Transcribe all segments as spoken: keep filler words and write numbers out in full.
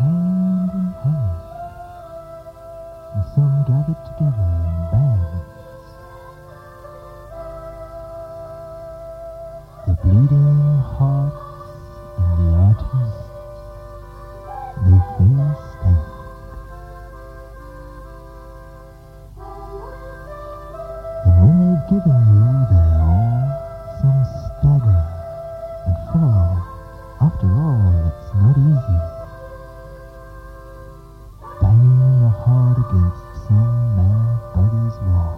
hand in hand, and some gathered together in bands. The bleeding hearts and the artists, make their stand. And when they've given you their all, some stagger and fall. After all, it's not easy. Banging your heart against some mad buggy's wall.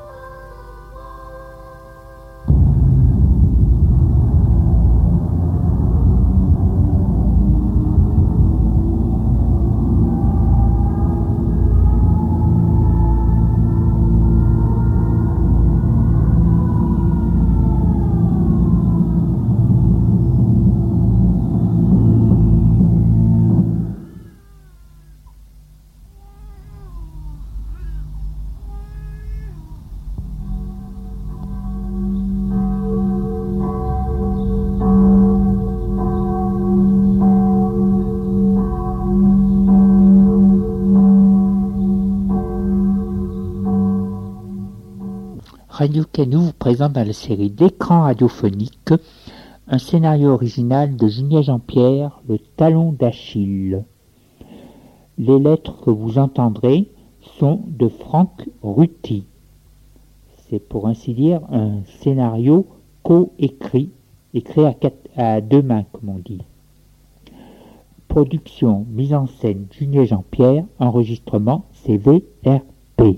Radio Canou vous présente dans la série d'écran radiophonique un scénario original de Julien Jean-Pierre, Le Talon d'Achille. Les lettres que vous entendrez sont de Franck Ruti. C'est pour ainsi dire un scénario co-écrit, écrit à, quatre, à deux mains comme on dit. Production, mise en scène Julien Jean-Pierre, enregistrement C V R P.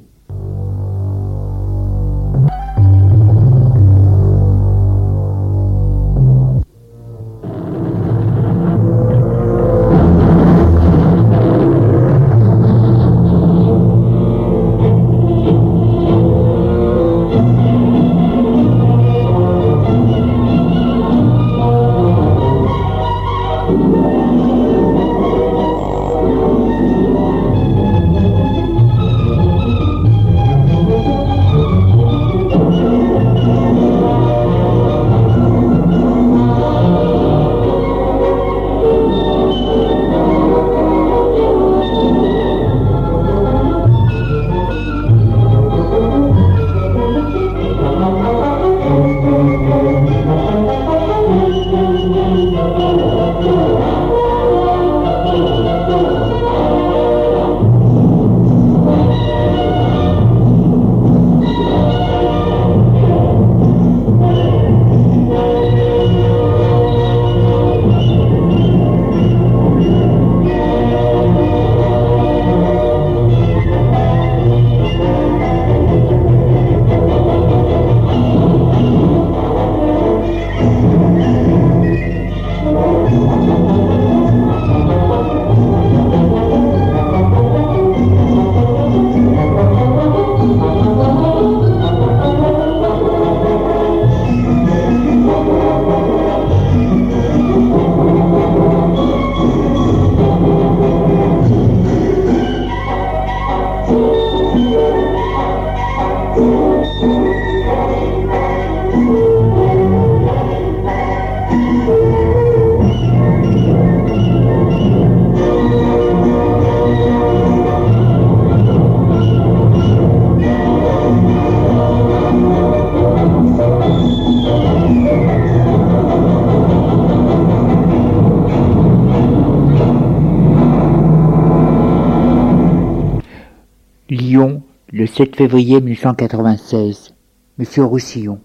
Lyon, le sept février mille huit cent quatre-vingt-seize. Monsieur Roussillon.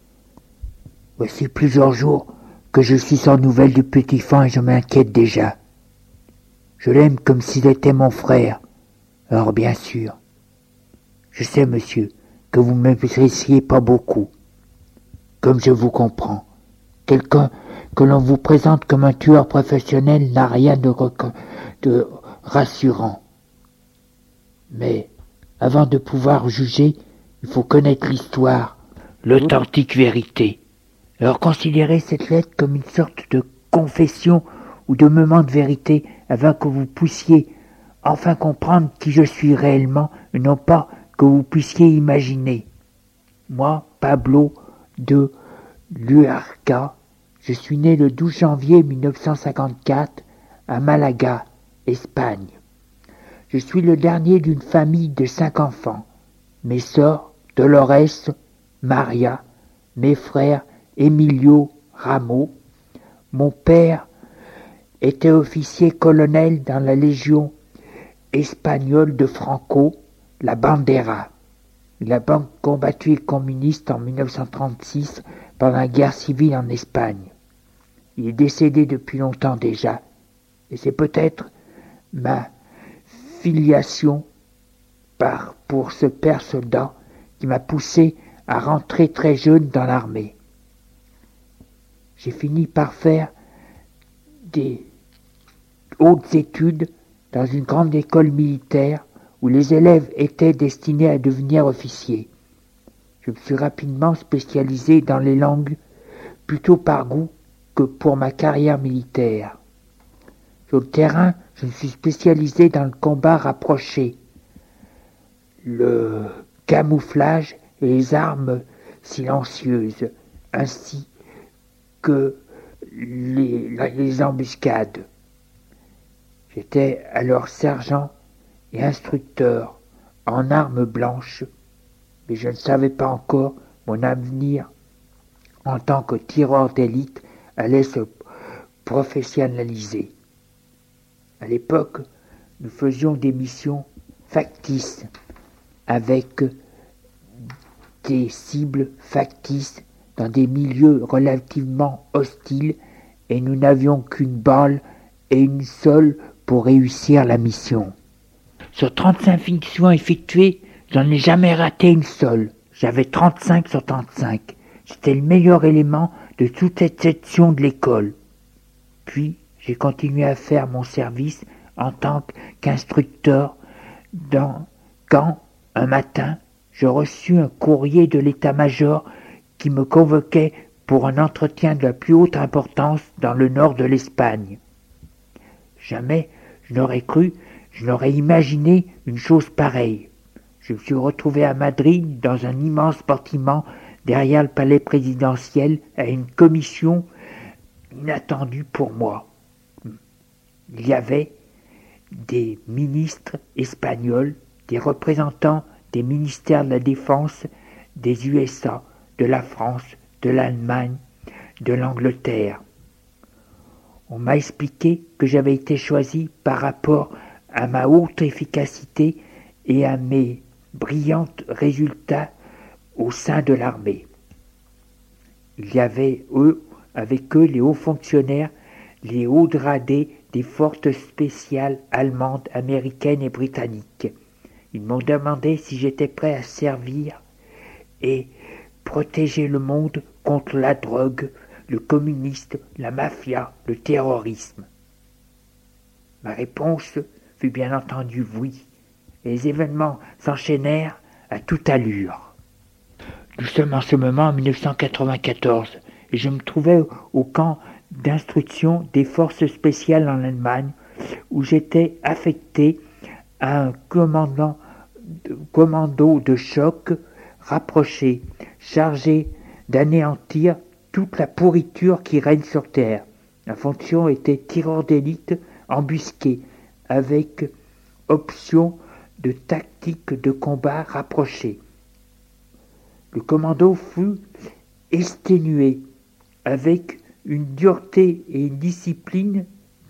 Voici plusieurs jours que je suis sans nouvelles du petit fan et je m'inquiète déjà. Je l'aime comme s'il était mon frère. Alors bien sûr. Je sais, monsieur, que vous ne m'appréciez pas beaucoup. Comme je vous comprends. Quelqu'un que l'on vous présente comme un tueur professionnel n'a rien de, de rassurant. Mais avant de pouvoir juger, il faut connaître l'histoire, l'authentique vérité. Alors considérez cette lettre comme une sorte de confession ou de moment de vérité afin que vous puissiez enfin comprendre qui je suis réellement et non pas que vous puissiez imaginer. Moi, Pablo de Luarca, je suis né le douze janvier mille neuf cent cinquante-quatre à Malaga, Espagne. Je suis le dernier d'une famille de cinq enfants. Mes sœurs, Dolores, Maria, mes frères, Emilio, Ramo. Mon père était officier colonel dans la Légion espagnole de Franco, la Bandera. Il a combattu les communistes en mille neuf cent trente-six pendant la guerre civile en Espagne. Il est décédé depuis longtemps déjà, et c'est peut-être ma filiation par, pour ce père soldat qui m'a poussé à rentrer très jeune dans l'armée. J'ai fini par faire des hautes études dans une grande école militaire où les élèves étaient destinés à devenir officiers. Je me suis rapidement spécialisé dans les langues, plutôt par goût que pour ma carrière militaire. Sur le terrain, je me suis spécialisé dans le combat rapproché, le camouflage et les armes silencieuses, ainsi que les, les embuscades. J'étais alors sergent et instructeur en armes blanches, mais je ne savais pas encore mon avenir en tant que tireur d'élite allait se professionnaliser. À l'époque, nous faisions des missions factices avec des cibles factices dans des milieux relativement hostiles et nous n'avions qu'une balle et une seule pour réussir la mission. Sur trente-cinq missions effectuées, j'en ai jamais raté une seule. J'avais trente-cinq sur trente-cinq. C'était le meilleur élément de toute cette section de l'école. Puis, j'ai continué à faire mon service en tant qu'instructeur dans, quand, un matin, je reçus un courrier de l'état-major qui me convoquait pour un entretien de la plus haute importance dans le nord de l'Espagne. Jamais je n'aurais cru, je n'aurais imaginé une chose pareille. Je me suis retrouvé à Madrid dans un immense bâtiment derrière le palais présidentiel à une commission inattendue pour moi. Il y avait des ministres espagnols, des représentants des ministères de la Défense des U S A, de la France, de l'Allemagne, de l'Angleterre. On m'a expliqué que j'avais été choisi par rapport à ma haute efficacité et à mes brillants résultats au sein de l'armée. Il y avait eux, avec eux les hauts fonctionnaires, les hauts gradés des forces spéciales allemandes, américaines et britanniques. Ils m'ont demandé si j'étais prêt à servir et protéger le monde contre la drogue, le communisme, la mafia, le terrorisme. Ma réponse fut bien entendu oui. Les événements s'enchaînèrent à toute allure. Nous sommes en ce moment en mille neuf cent quatre-vingt-quatorze et je me trouvais au camp d'instruction des forces spéciales en Allemagne où j'étais affecté à un commandant, commando de choc rapproché, chargé d'anéantir toute la pourriture qui règne sur Terre. La fonction était tireur d'élite embusqué, avec option de tactique de combat rapprochée. Le commando fut exténué, avec une dureté et une discipline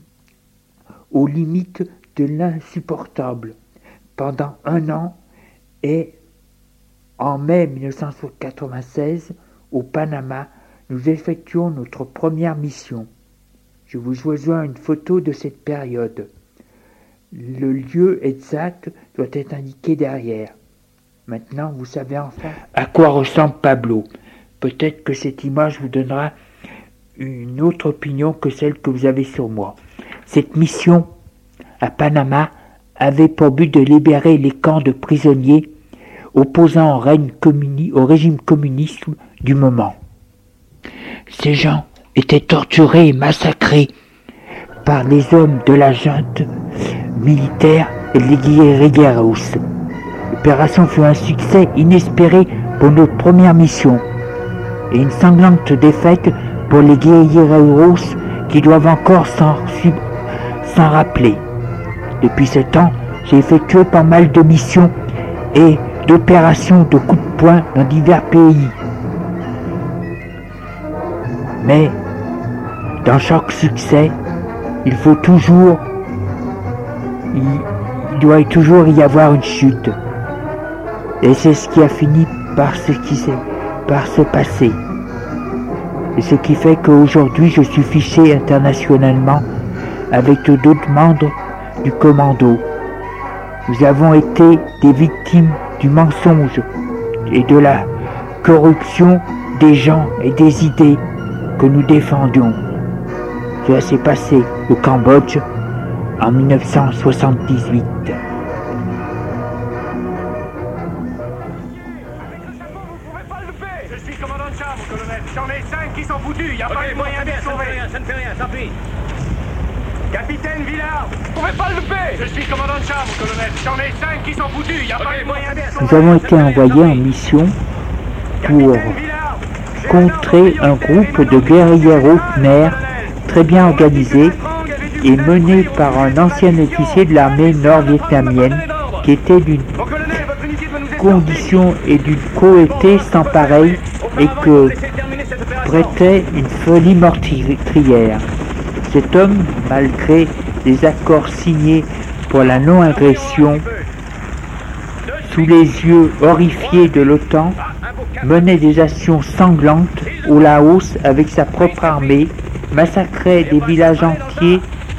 aux limites de l'insupportable. Pendant un an et en mai mille neuf cent quatre-vingt-seize, au Panama, nous effectuons notre première mission. Je vous joins une photo de cette période. Le lieu exact doit être indiqué derrière. Maintenant, vous savez enfin à quoi ressemble Pablo. Peut-être que cette image vous donnera une autre opinion que celle que vous avez sur moi. Cette mission à Panama avait pour but de libérer les camps de prisonniers opposant au, règne communi- au régime communiste du moment. Ces gens étaient torturés et massacrés par les hommes de la junte militaire et les guerrilleros. L'opération fut un succès inespéré pour notre première mission et une sanglante défaite pour les guerrilleros qui doivent encore s'en, s'en rappeler. Depuis ce temps, j'ai effectué pas mal de missions et d'opérations de coups de poing dans divers pays. Mais dans chaque succès, il faut toujours, il, il doit toujours y avoir une chute. Et c'est ce qui a fini par ce qui s'est, par se passer. Et ce qui fait qu'aujourd'hui je suis fiché internationalement avec d'autres membres du commando. Nous avons été des victimes du mensonge et de la corruption des gens et des idées que nous défendions. Cela s'est passé au Cambodge en mille neuf cent soixante-dix-huit. Je suis commandant de char, mon colonel. J'en ai cinq qui sont foutus. Il n'y a pas de moyen de les sauver. Ça ne fait rien, tant pis. Capitaine Villard, vous pouvez pas le louper. Je suis commandant de char, mon colonel. J'en ai cinq qui sont foutus. Il n'y a pas de moyen de les sauver. Nous avons été envoyés en mission pour contrer un groupe de guerrieros khmer très bien organisé et mené par un ancien officier de l'armée nord-vietnamienne qui était d'une condition et d'une cruauté sans pareil et que prêtait une folie meurtrière. Cet homme, malgré les accords signés pour la non-agression, sous les yeux horrifiés de l'OTAN, menait des actions sanglantes au Laos avec sa propre armée, massacrait des villages entiers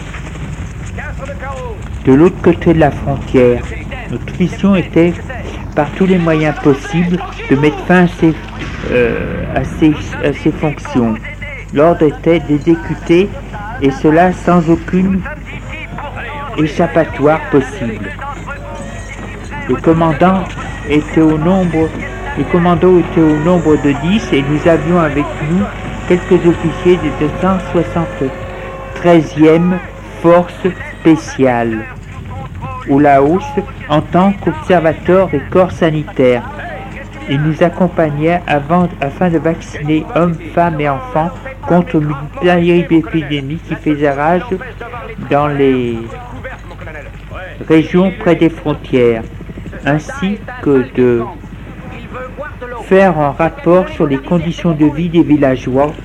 de l'autre côté de la frontière. Notre mission était, par tous les moyens possibles, de mettre fin à ces, euh, à ces, à ces fonctions. L'ordre était d'exécuter, et cela sans aucune échappatoire possible. Le commandant était au nombre, les commandos étaient au nombre de dix et nous avions avec nous quelques officiers de deux cent soixante-treizième force spéciale au Laos en tant qu'observateurs et corps sanitaires. Ils nous accompagnaient avant, afin de vacciner hommes, femmes et enfants contre une terrible épidémie qui faisait rage dans les régions près des frontières, ainsi que de faire un rapport sur les conditions de vie des villageois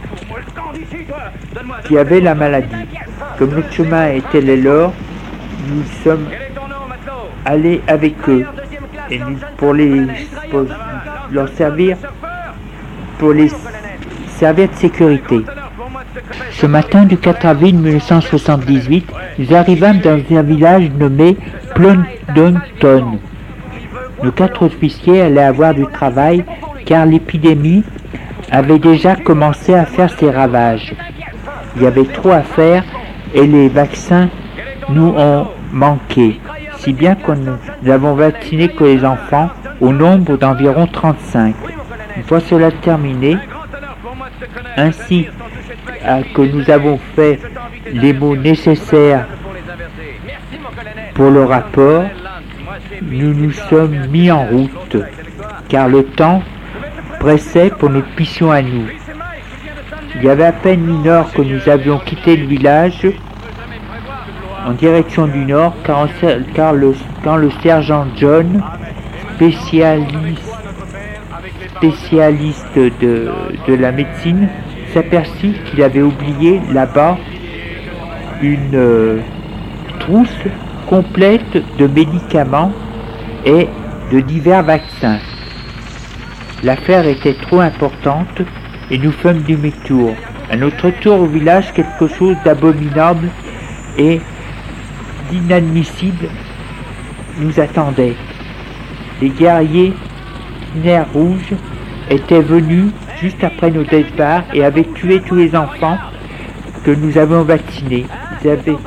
qui avaient la maladie. Comme notre chemin était les leurs, nous sommes allés avec eux et nous, pour, les, pour leur servir, pour les servir de sécurité. Ce matin du quatre avril mille neuf cent soixante-dix-huit, nous arrivâmes dans un village nommé Plundonton. Nos quatre officiers allaient avoir du travail car l'épidémie avait déjà commencé à faire ses ravages. Il y avait trop à faire et les vaccins nous ont manqué, si bien que nous avons vacciné que les enfants au nombre d'environ trente-cinq. Une fois cela terminé, ainsi que nous avons fait les mots nécessaires pour le rapport, nous nous sommes mis en route, car le temps pressait pour notre mission à nous. Il y avait à peine une heure que nous avions quitté le village en direction du nord, car, on, car le, quand le sergent John, spécialiste, spécialiste de, de la médecine, s'aperçut qu'il avait oublié là-bas une euh, trousse complète de médicaments et de divers vaccins. L'affaire était trop importante et nous fîmes demi-tour. À notre retour au village, quelque chose d'abominable et d'inadmissible nous attendait. Les guerriers Khmer rouges étaient venus juste après nos départs et avaient tué tous les enfants que nous avions vaccinés. Ils avaient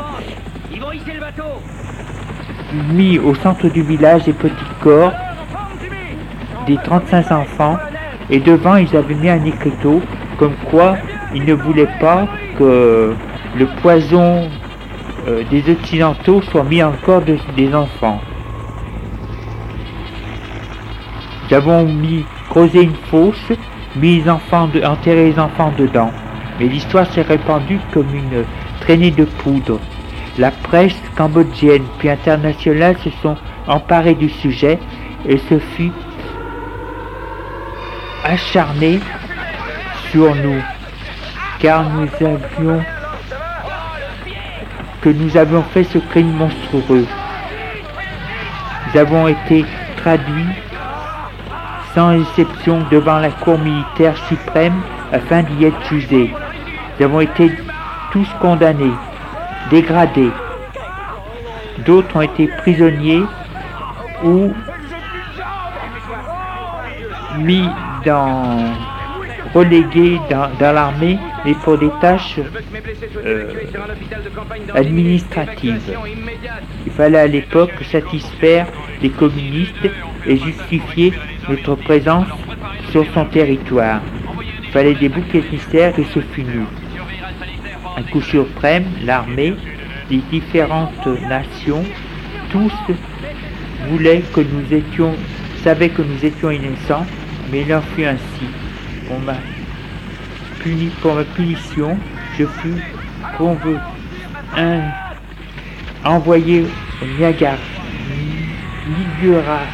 mis au centre du village des petits corps, des trente-cinq enfants, et devant ils avaient mis un écriteau comme quoi ils ne voulaient pas que le poison euh, des occidentaux soit mis en corps de, des enfants. Nous avons mis, creusé une fosse, mis les enfants de, enterré les enfants dedans, mais l'histoire s'est répandue comme une traînée de poudre. La presse cambodgienne puis internationale se sont emparées du sujet et se fut acharnée sur nous, car nous avions que nous avions fait ce crime monstrueux. Nous avons été traduits sans exception devant la Cour militaire suprême afin d'y être jugés. Nous avons été tous condamnés, dégradés. D'autres ont été prisonniers ou mis dans relégués dans, dans l'armée, mais pour des tâches euh, administratives. Il fallait à l'époque satisfaire les communistes et justifier notre présence sur son territoire. Il fallait des boucs émissaires et ce fut nous. Un coup suprême, l'armée, les différentes nations, tous voulaient que nous étions, savaient que nous étions innocents, mais il en fut ainsi. On m'a puni pour ma punition, je fus convoqué, un, envoyé au Niagara, Niagara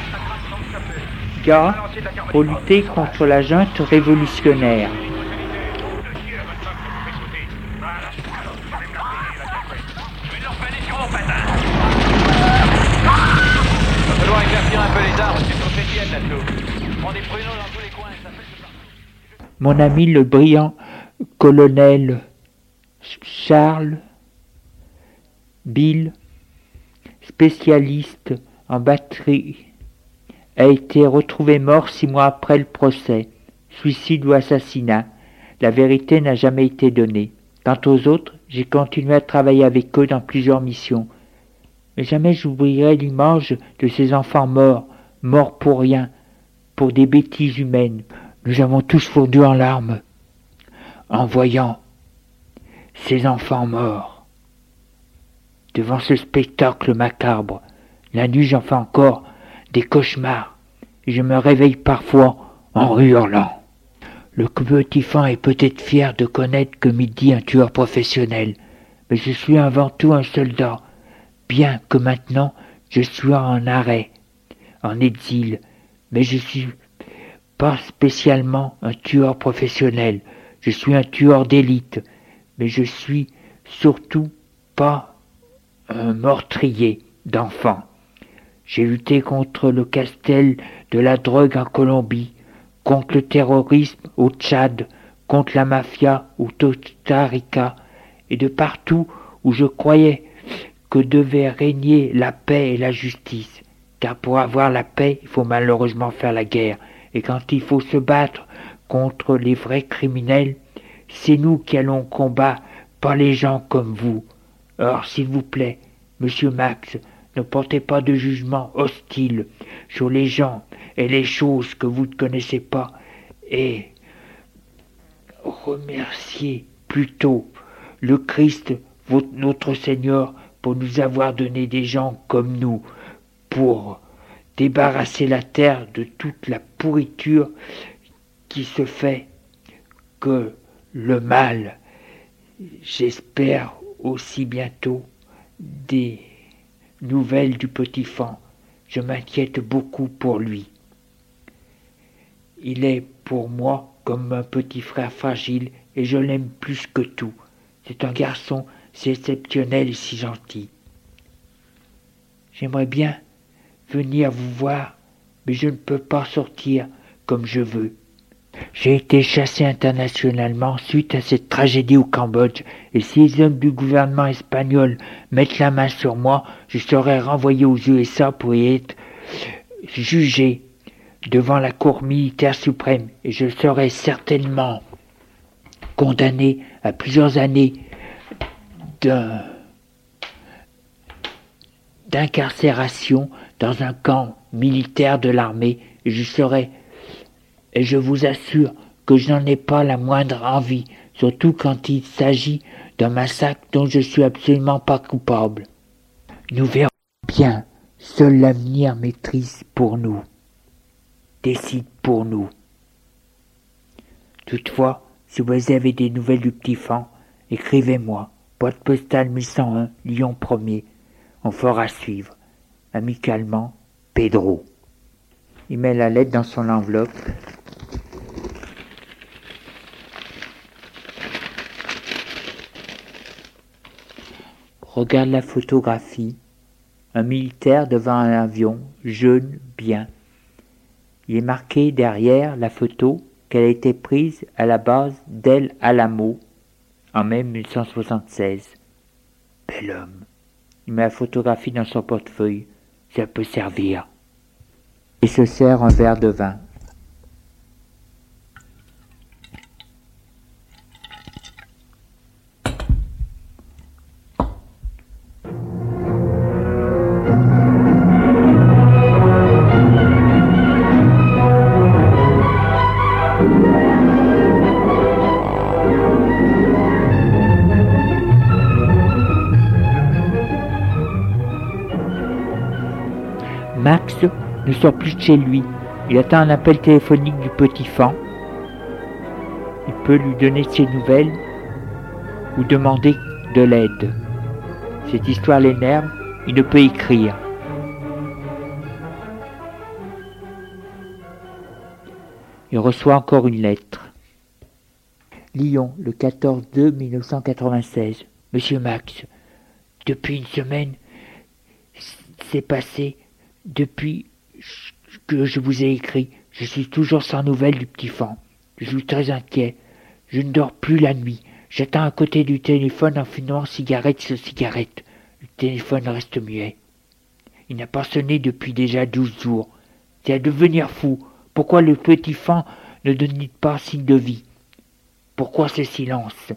pour lutter contre la junte révolutionnaire. Mon ami le brillant colonel Charles Bill, spécialiste en batterie, a été retrouvé mort six mois après le procès, suicide ou assassinat. La vérité n'a jamais été donnée. Quant aux autres, j'ai continué à travailler avec eux dans plusieurs missions. Mais jamais j'oublierai l'image de ces enfants morts, morts pour rien, pour des bêtises humaines. Nous avons tous fondu en larmes en voyant ces enfants morts. Devant ce spectacle macabre, la nuit j'en fais encore des cauchemars et je me réveille parfois en hurlant. Le petit fan est peut-être fier de connaître que Midi un tueur professionnel, mais je suis avant tout un soldat, bien que maintenant je sois en arrêt, en exil, mais je suis pas spécialement un tueur professionnel, je suis un tueur d'élite, mais je suis surtout pas un meurtrier d'enfants. J'ai lutté contre le cartel de la drogue en Colombie, contre le terrorisme au Tchad, contre la mafia au Costa Rica, et de partout où je croyais que devait régner la paix et la justice. Car pour avoir la paix, il faut malheureusement faire la guerre. Et quand il faut se battre contre les vrais criminels, c'est nous qui allons combattre, pas les gens comme vous. Or, s'il vous plaît, Monsieur Max, ne portez pas de jugement hostile sur les gens et les choses que vous ne connaissez pas, et remerciez plutôt le Christ, votre, notre Seigneur, pour nous avoir donné des gens comme nous, pour débarrasser la terre de toute la pourriture qui se fait que le mal. J'espère aussi bientôt des nouvelles du petit fan. Je m'inquiète beaucoup pour lui. Il est pour moi comme un petit frère fragile et je l'aime plus que tout. C'est un garçon si exceptionnel et si gentil. J'aimerais bien venir vous voir, mais je ne peux pas sortir comme je veux. J'ai été chassé internationalement suite à cette tragédie au Cambodge, et si les hommes du gouvernement espagnol mettent la main sur moi, je serai renvoyé aux U S A pour y être jugé devant la Cour militaire suprême, et je serai certainement condamné à plusieurs années d'un d'incarcération dans un camp militaire de l'armée, et je serai, et je vous assure que je n'en ai pas la moindre envie, surtout quand il s'agit d'un massacre dont je suis absolument pas coupable. Nous verrons bien, seul l'avenir maîtrise pour nous, décide pour nous. Toutefois, si vous avez des nouvelles du petit fan, écrivez-moi, Boîte postale mille cent un, Lyon premier. On fera suivre. Amicalement, Pedro. Il met la lettre dans son enveloppe. Regarde la photographie. Un militaire devant un avion, jeune, bien. Il est marqué derrière la photo qu'elle a été prise à la base d'El Alamo en mai mille cent soixante-seize. Bel homme. Il met la photographie dans son portefeuille. Ça peut servir. Il se sert un verre de vin. Max ne sort plus de chez lui. Il attend un appel téléphonique du petit Fan. Il peut lui donner ses nouvelles ou demander de l'aide. Cette histoire l'énerve, il ne peut écrire. Il reçoit encore une lettre. Lyon, le quatorze deux mille neuf cent quatre-vingt-seize. Monsieur Max, depuis une semaine, c'est passé. Depuis que je vous ai écrit, je suis toujours sans nouvelles du petit Fan. Je suis très inquiet. Je ne dors plus la nuit. J'attends à côté du téléphone en fumant cigarette sur cigarette. Le téléphone reste muet. Il n'a pas sonné depuis déjà douze jours. C'est à devenir fou. Pourquoi le petit Fan ne donne pas signe de vie? Pourquoi ce silence?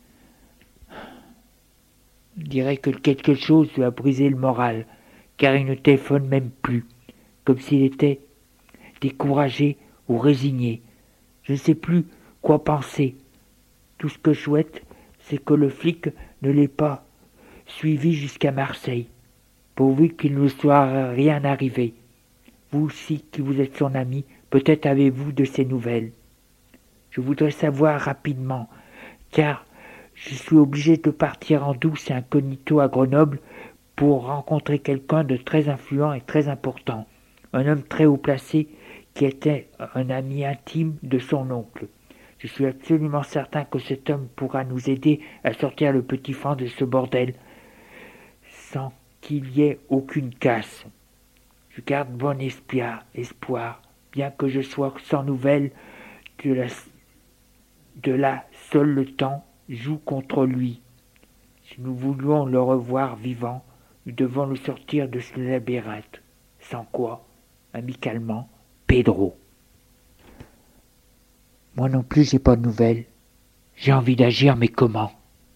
On dirait que quelque chose lui a brisé le moral, car il ne téléphone même plus, comme s'il était découragé ou résigné. Je ne sais plus quoi penser. Tout ce que je souhaite, c'est que le flic ne l'ait pas suivi jusqu'à Marseille, pourvu qu'il ne soit rien arrivé. Vous aussi, qui vous êtes son ami, peut-être avez-vous de ces nouvelles. Je voudrais savoir rapidement, car je suis obligé de partir en douce et incognito à Grenoble pour rencontrer quelqu'un de très influent et très important, un homme très haut placé qui était un ami intime de son oncle. Je suis absolument certain que cet homme pourra nous aider à sortir le petit Fan de ce bordel sans qu'il y ait aucune casse. Je garde bon espoir, espoir, bien que je sois sans nouvelles de la, de là, seul le temps joue contre lui. Si nous voulions le revoir vivant, nous devons le sortir de ce labyrinthe. Sans quoi, amicalement, Pedro. Moi non plus, j'ai pas de nouvelles. J'ai envie d'agir, mais comment?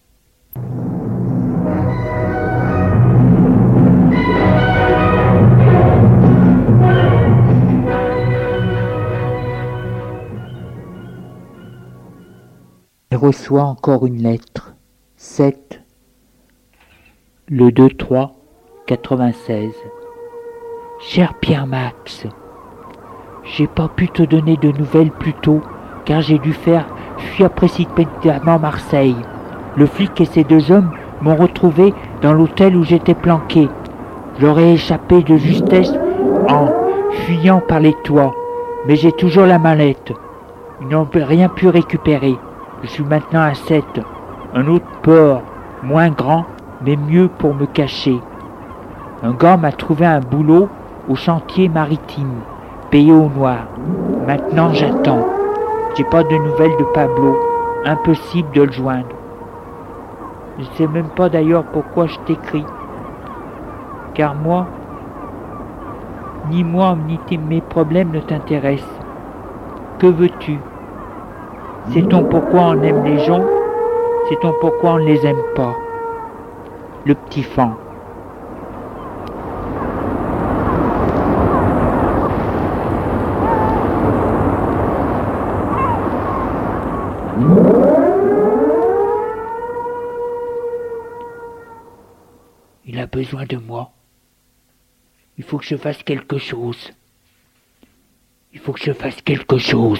Il reçoit encore une lettre. sept. Le deux trois quatre-vingt-seize. Cher Pierre Max, j'ai pas pu te donner de nouvelles plus tôt, car j'ai dû faire fuir précipitamment Marseille. Le flic et ses deux hommes m'ont retrouvé dans l'hôtel où j'étais planqué. J'aurais échappé de justesse en fuyant par les toits, mais j'ai toujours la mallette. Ils n'ont rien pu récupérer. Je suis maintenant à sept, un autre port, moins grand, mais mieux pour me cacher. Un gars m'a trouvé un boulot au chantier maritime, payé au noir. Maintenant j'attends. J'ai pas de nouvelles de Pablo, impossible de le joindre. Je sais même pas d'ailleurs pourquoi je t'écris. Car moi, ni moi ni tes, mes problèmes ne t'intéressent. Que veux-tu? Sait-on pourquoi on aime les gens? Sait-on pourquoi on ne les aime pas? Le petit Fan. Il a besoin de moi. Il faut que je fasse quelque chose. Il faut que je fasse quelque chose.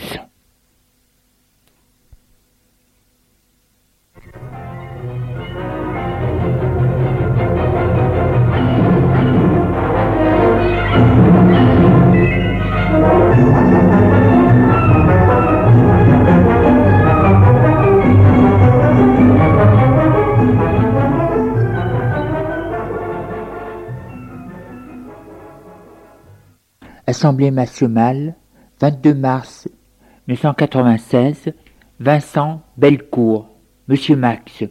Assemblée nationale, vingt-deux mars mille neuf cent quatre-vingt-seize, Vincent Bellecour. Monsieur Max,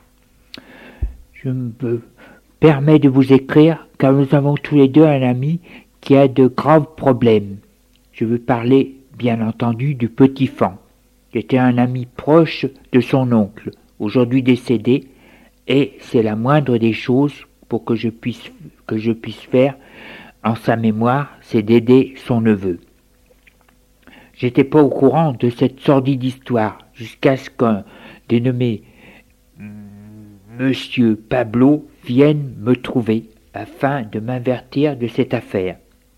je me permets de vous écrire car nous avons tous les deux un ami qui a de graves problèmes. Je veux parler, bien entendu, du petit Fan. J'étais un ami proche de son oncle, aujourd'hui décédé, et c'est la moindre des choses pour que je puisse, que je puisse faire en sa mémoire, c'est d'aider son neveu. J'étais pas au courant de cette sordide histoire, jusqu'à ce qu'un dénommé Monsieur Pablo vienne me trouver afin de m'avertir de cette affaire.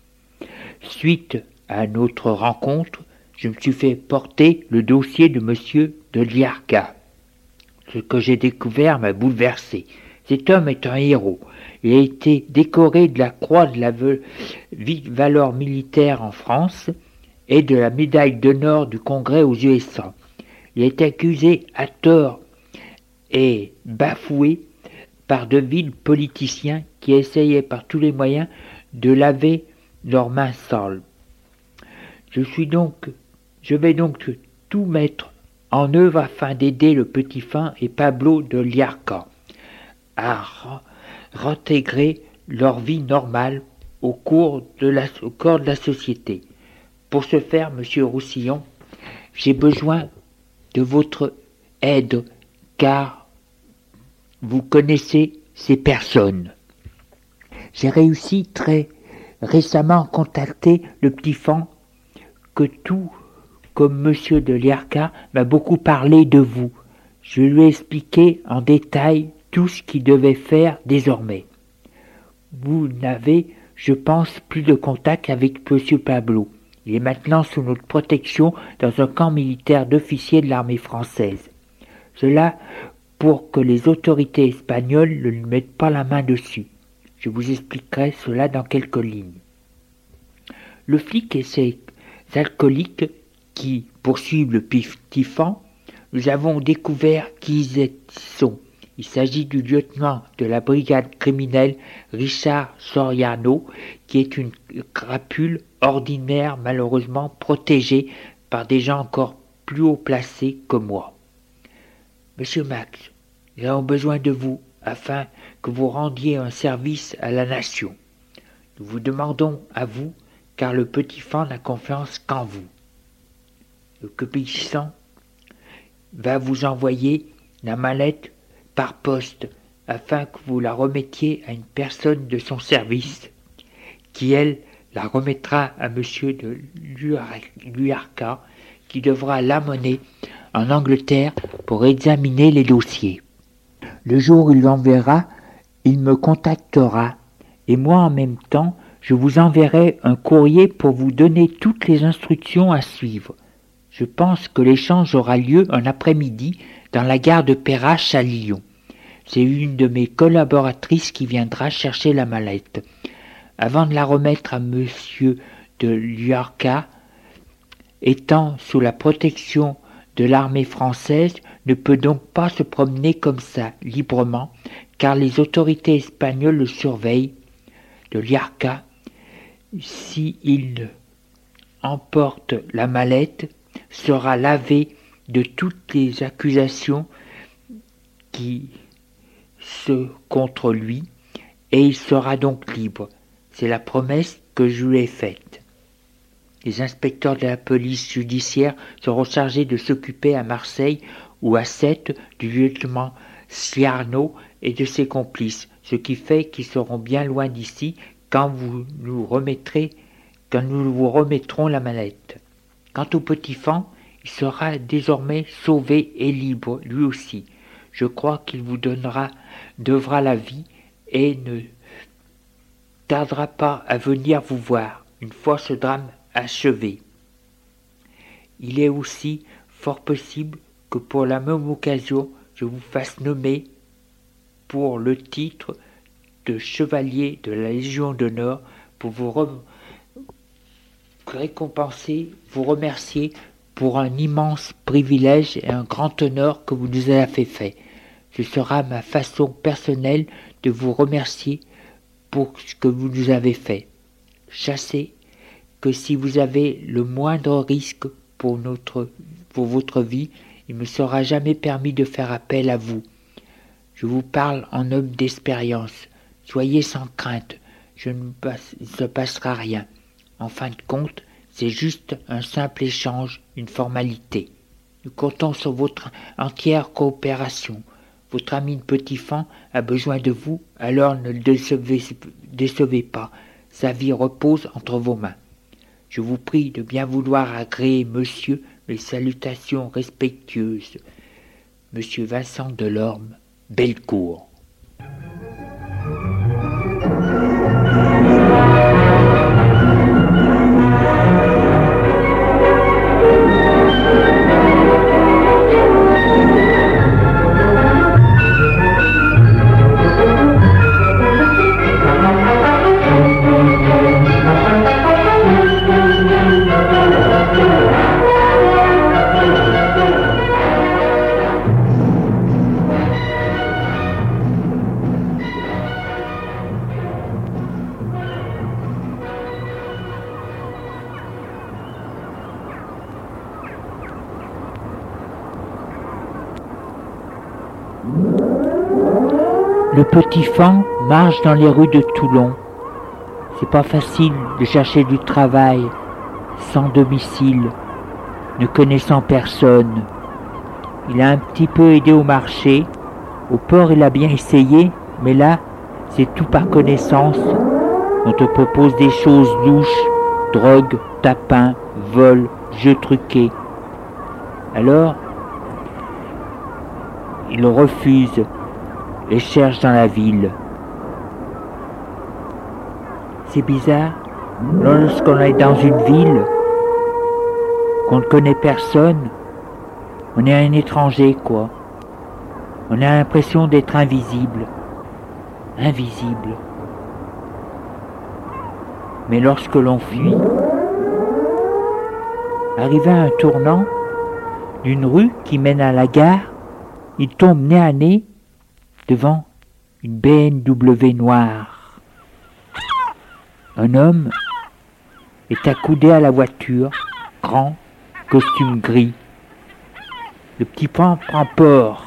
Suite à notre rencontre, je me suis fait porter le dossier de Monsieur de Liarca. Ce que j'ai découvert m'a bouleversé. Cet homme est un héros. Il a été décoré de la Croix de la valeur militaire en France et de la médaille d'honneur du Congrès aux U S A. Il est accusé à tort et bafoué par de vils politiciens qui essayaient par tous les moyens de laver leurs mains sales. Je suis donc, je vais donc tout mettre en œuvre afin d'aider le petit Fan et Pablo de Liarca à réintégrer leur vie normale au cours de la, au corps de la société. Pour ce faire, Monsieur Roussillon, j'ai besoin de votre aide, car vous connaissez ces personnes. J'ai réussi très récemment à contacter le petit Fan, que tout comme Monsieur de Liarca m'a beaucoup parlé de vous. Je lui ai expliqué en détail tout ce qu'il devait faire désormais. Vous n'avez, je pense, plus de contact avec Monsieur Pablo. Il est maintenant sous notre protection dans un camp militaire d'officiers de l'armée française. Cela pour que les autorités espagnoles ne lui mettent pas la main dessus. Je vous expliquerai cela dans quelques lignes. Le flic et ses alcooliques qui poursuivent le petit Fan, nous avons découvert qui ils sont. Il s'agit du lieutenant de la brigade criminelle Richard Soriano, qui est une crapule ordinaire malheureusement protégée par des gens encore plus haut placés que moi. Monsieur Max, nous avons besoin de vous afin que vous rendiez un service à la nation. Nous vous demandons à vous, car le petit Fan n'a confiance qu'en vous. Le capitaine va vous envoyer la mallette par poste afin que vous la remettiez à une personne de son service qui, elle, la remettra à Monsieur de Liarca qui devra l'amener en Angleterre pour examiner les dossiers. Le jour où il l'enverra, il me contactera et moi en même temps, je vous enverrai un courrier pour vous donner toutes les instructions à suivre. Je pense que l'échange aura lieu un après-midi dans la gare de Perrache à Lyon. C'est une de mes collaboratrices qui viendra chercher la mallette. Avant de la remettre à Monsieur de Liarca, étant sous la protection de l'armée française, ne peut donc pas se promener comme ça, librement, car les autorités espagnoles le surveillent. De Liarca, s'il emporte la mallette, sera lavé de toutes les accusations qui se contre lui, et il sera donc libre. C'est la promesse que je lui ai faite. Les inspecteurs de la police judiciaire seront chargés de s'occuper à Marseille ou à Sète du lieutenant Sciarno et de ses complices, ce qui fait qu'ils seront bien loin d'ici quand vous nous remettrez, quand nous vous remettrons la mallette. Quant au petit Fan, il sera désormais sauvé et libre, lui aussi. Je crois qu'il vous donnera, devra la vie et ne tardera pas à venir vous voir, une fois ce drame achevé. Il est aussi fort possible que pour la même occasion, je vous fasse nommer pour le titre de chevalier de la Légion d'honneur pour vous re- récompenser, vous remercier pour un immense privilège et un grand honneur que vous nous avez fait. Ce sera ma façon personnelle de vous remercier pour ce que vous nous avez fait. Chassez que si vous avez le moindre risque pour, notre, pour votre vie, il ne me sera jamais permis de faire appel à vous. Je vous parle en homme d'expérience. Soyez sans crainte, je ne passe, il ne se passera rien. En fin de compte, c'est juste un simple échange, une formalité. Nous comptons sur votre entière coopération. Votre ami de Petit Fan a besoin de vous, alors ne le décevez, décevez pas. Sa vie repose entre vos mains. Je vous prie de bien vouloir agréer, monsieur, mes salutations respectueuses. Monsieur Vincent Delorme, Bellecour. Le Petit Fan marche dans les rues de Toulon. C'est pas facile de chercher du travail, sans domicile, ne connaissant personne. Il a un petit peu aidé au marché. Au port, il a bien essayé, mais là, c'est tout par connaissance. On te propose des choses louches, drogue, tapin, vol, jeux truqués. Alors, il refuse et cherche dans la ville. C'est bizarre, lorsqu'on est dans une ville, qu'on ne connaît personne, on est un étranger, quoi. On a l'impression d'être invisible. Invisible. Mais lorsque l'on fuit, arrivé à un tournant d'une rue qui mène à la gare, il tombe nez à nez devant une B M W noire. Un homme est accoudé à la voiture, grand, costume gris. Le Petit Fan prend peur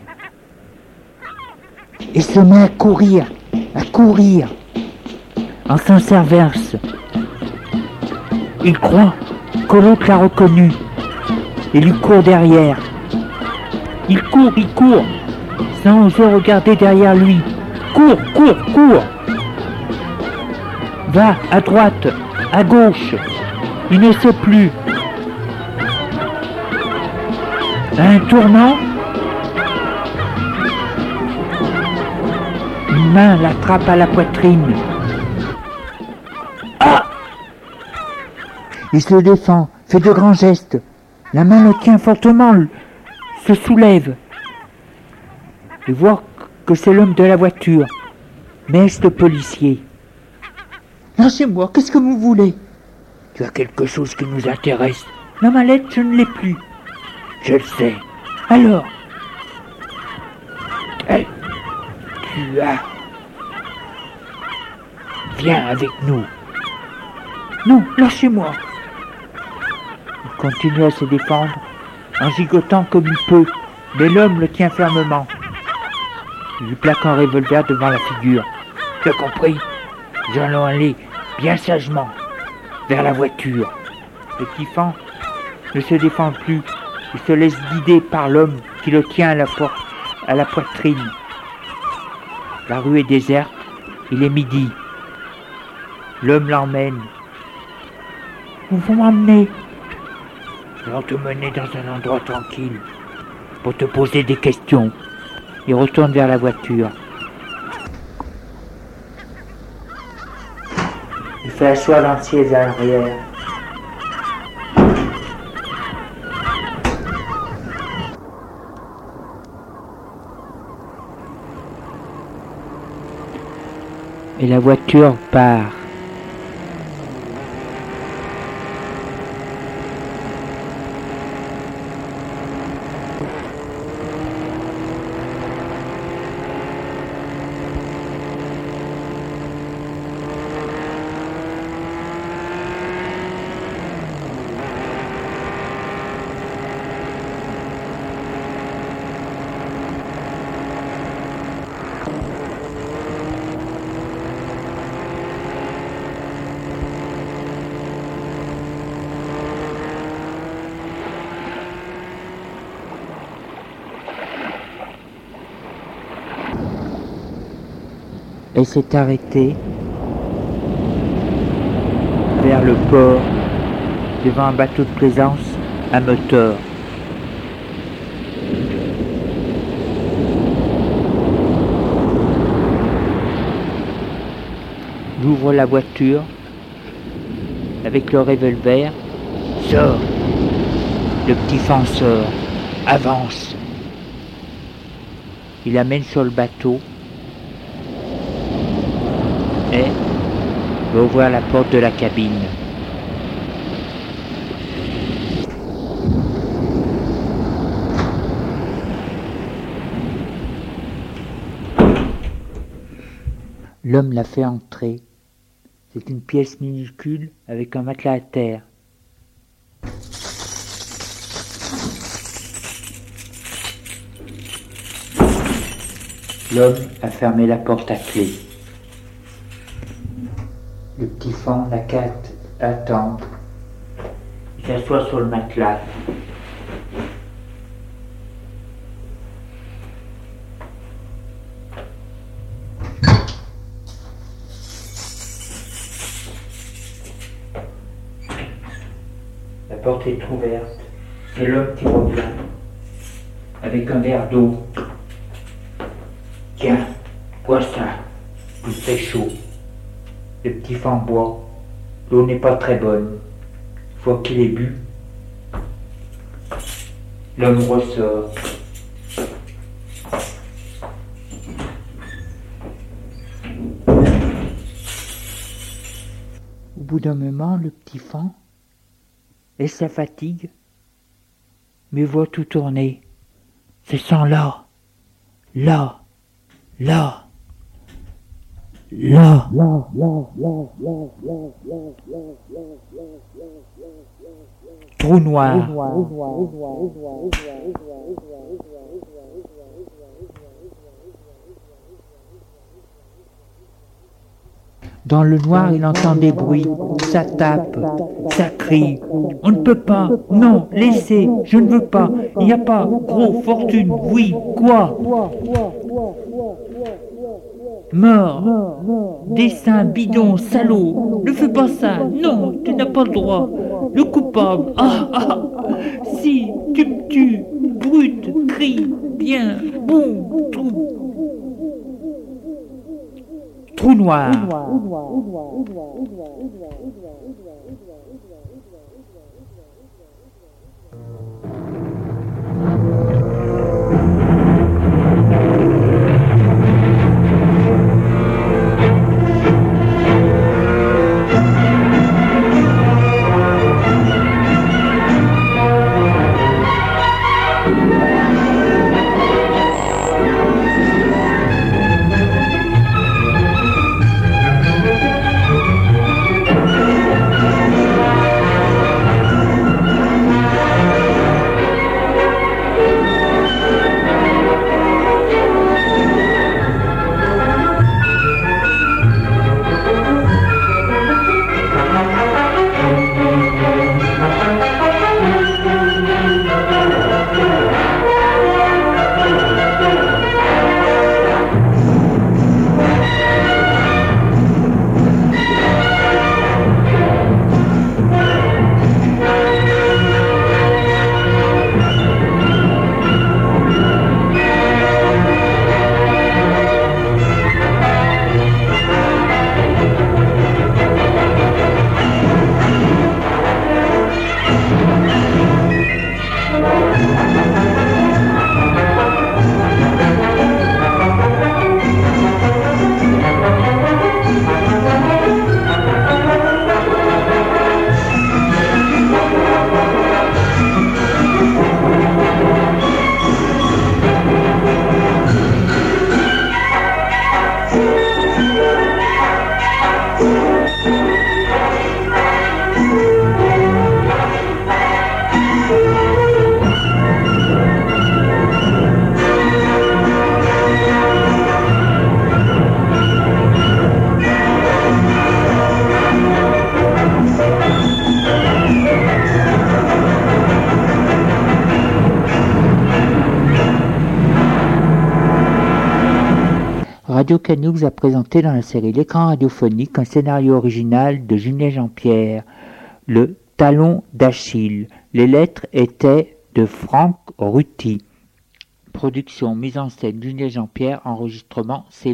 et se met à courir, à courir, en sens inverse. Il croit que l'autre l'a reconnu et lui court derrière. Il court, il court, sans oser regarder derrière lui. Cours, cours, cours. Va à droite, à gauche. Il ne sait plus. À un tournant, une main l'attrape à la poitrine. Ah! Il se défend, fait de grands gestes. La main le tient fortement, se soulève. Et voit que c'est l'homme de la voiture. Mais est-ce le policier? Lâchez-moi, qu'est-ce que vous voulez? Tu as quelque chose qui nous intéresse. La mallette, je ne l'ai plus. Je le sais. Alors? Eh, tu as... Viens avec nous. Non, lâchez-moi. Il continue à se défendre en gigotant comme il peut, mais l'homme le tient fermement. Il lui plaque un revolver devant la figure. Tu as compris? Nous allons aller bien sagement vers la voiture. Le Petit Fan ne se défend plus. Il se laisse guider par l'homme qui le tient à la, po- à la poitrine. La rue est déserte. Il est midi. L'homme l'emmène. Où vont m'emmener? Ils vont te mener dans un endroit tranquille pour te poser des questions. Il retourne vers la voiture. Il fait asseoir dans le siège à l'arrière. Et la voiture part. Elle s'est arrêtée vers le port, devant un bateau de plaisance à moteur. J'ouvre la voiture avec le revolver. Sors. Le petit fan sort. Avance. Il amène sur le bateau et va ouvrir la porte de la cabine. L'homme l'a fait entrer. C'est une pièce minuscule avec un matelas à terre. L'homme a fermé la porte à clé. Le petit fan n'a qu'à attendre. Il s'assoit sur le matelas. La porte est ouverte. C'est l'homme qui revient avec un verre d'eau. Tiens, bois ça, il fait chaud. Le petit fan boit. L'eau n'est pas très bonne. Une fois qu'il est bu, l'homme ressort. Au bout d'un moment, le petit fan, et sa fatigue, me voit tout tourner. C'est sans là, là, là, là. Trou noir. Dans le noir, il entend des bruits, ça tape, ça crie. On ne peut pas, non, laissez, je ne veux pas, il n'y a pas, gros, fortune, oui, quoi? Mort, dessin, bidon, salaud, ne fais pas ça, non, tu n'as pas le droit. Le coupable, ah, ah, si, tu me tues, brute, crie, bien, bon, trou. Trou noir. Radio Canu vous a présenté dans la série L'écran radiophonique un scénario original de Julien Jean-Pierre, Le Talon d'Achille. Les lettres étaient de Franck Ruti. Production, mise en scène Julien Jean-Pierre, enregistrement C.